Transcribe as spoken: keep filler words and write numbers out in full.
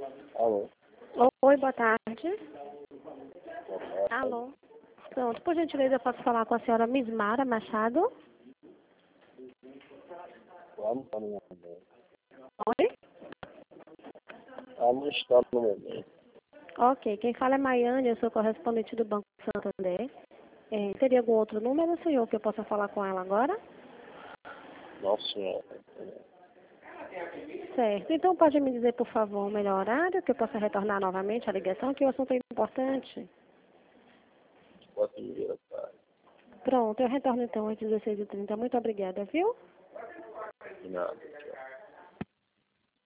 Alô? Oi, boa tarde. Boa tarde. Alô. Pronto, por gentileza, eu posso falar com a senhora Mismara Machado? Ela não está no momento. Oi? Ela não está no momento. Ok, quem fala é Maiane, eu sou correspondente do Banco Santander. É, teria algum outro número, senhor, que eu possa falar com ela agora? Não, senhora. Certo, então pode me dizer, por favor, o melhor horário que eu possa retornar novamente a ligação, que o assunto é importante. Quatro e meia da tarde. Pronto, eu retorno então às dezesseis e trinta. Muito obrigada, viu? De nada.